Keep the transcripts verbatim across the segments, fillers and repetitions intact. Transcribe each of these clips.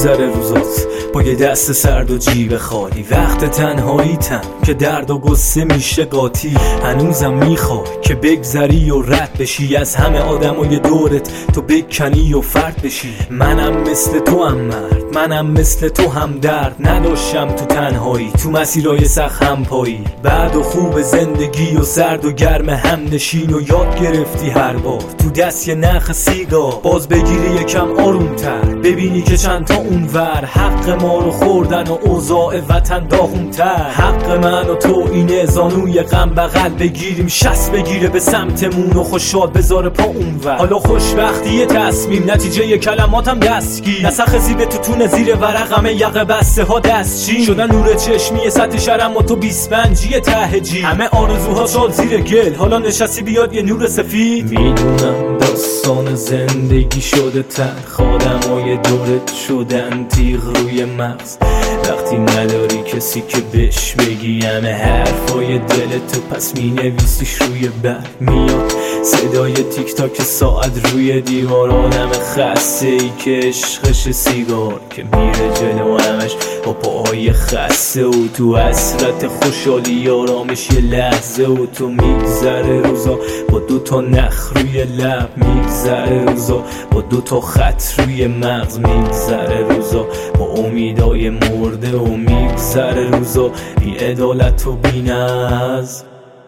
میگذره روزات با یه دست سرد و جیب خالی، وقت تنهاییتم که درد و غصه میشه قاطی. هنوزم میخوای که بگذری و رد بشی از همه آدمای دورت، تو بکنی و فرد بشی. منم مثل تو هم مرد، منم مثل تو هم درد نداشتم تو تنهایی، تو مسیرهای سخت هم پایی. بعد و خوب زندگی و سرد و گرم هم نشین و یاد گرفتی هر بار تو دست یه نخ سیگار باز بگیری یکم آرومتر، ببینی که چند تا اونور حق ما رو خوردن و اوضاع وطن داغونتر. حق من و تو اینه زانوی غم بغل بگیریم، شست بگیره به سمتمون و خوشحال بذاره پا اونور. حالا خوشبختی تصمیم نتیجه ی کلماتم دستگیر، نسخ زیب توتون زیر ورقمه یقه بسته ها دستچین شدن نور چشمی سطح شرم و تو بیست پنجی ته جی. همه آرزوها شد زیر گل، حالا نشستی بیاد یه نور سفید. میدونم داستان زندگی شده تلخ، آدمای دورت شدن تیغ روی مغز. وقتی نداری کسی که بهش بگی همه حرفای دلتو، پس می نویسیش روی برگ. میاد صدای تیک تاک ساعت روی دیوار، آدم خسته ای که عشقش سیگار که میره جلو همش با پاهای خسته و تو حسرت خوشحالی آرامش یه لحظه و تو. میگذره روزا با دو تا نخ روی لب، میگذره روزا با دو تا خط روی مغز، میگذره روزا با امیدای مرده و میگذره روزا بی عدالت و بی نظم.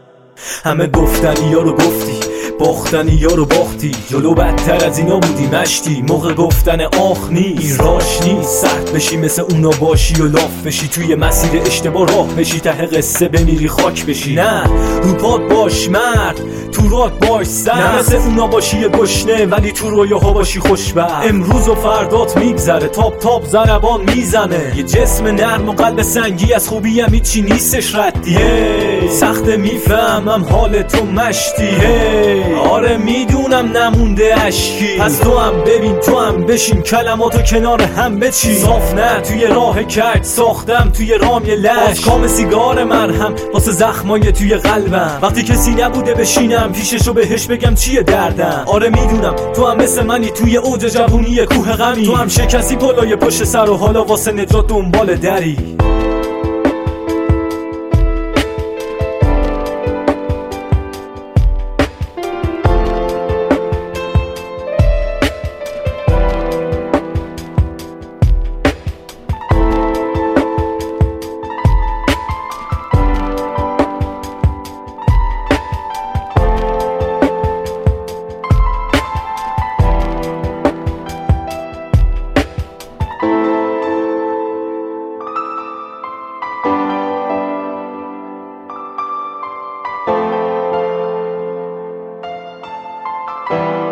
همه گفتنی ها رو گفتی، باختنی ها رو باختی، جلو بدتر از اینا بودی مشتی. موقع گفتن آخ نیست، راش نیست سخت بشی مثل اونا باشی و لاف بشی، توی مسیر اشتباه راه بشی، ته قصه بمیری خاک بشی. نه رو پات باش مرد، تو رات باش سر، نه مثل اونا باشی یه گشنه ولی تو رویاها باشی خوشبخت. امروز و فردات میگذره، تاپ تاپ ضربان میزنه، یه جسم نرم و قلب سنگی از خوبی هم هیچی نیستش ردی. hey. سخته میفهمم حال تو مشتی. hey. آره میدونم نمونده اشکی، پس تو هم ببین تو هم بشین کلماتو کنار هم بچین. صاف نه توی راه کج ساختم توی رام یه لش، کام سیگار مرهم واسه زخمای توی قلبم. وقتی کسی نبوده بشینم پیششو بهش بگم چیه دردم. آره میدونم تو هم مثل منی توی اوج جوونی کوه غمی، تو هم شکستی پلای پشت سر و حالا واسه نجات دنبال دری. you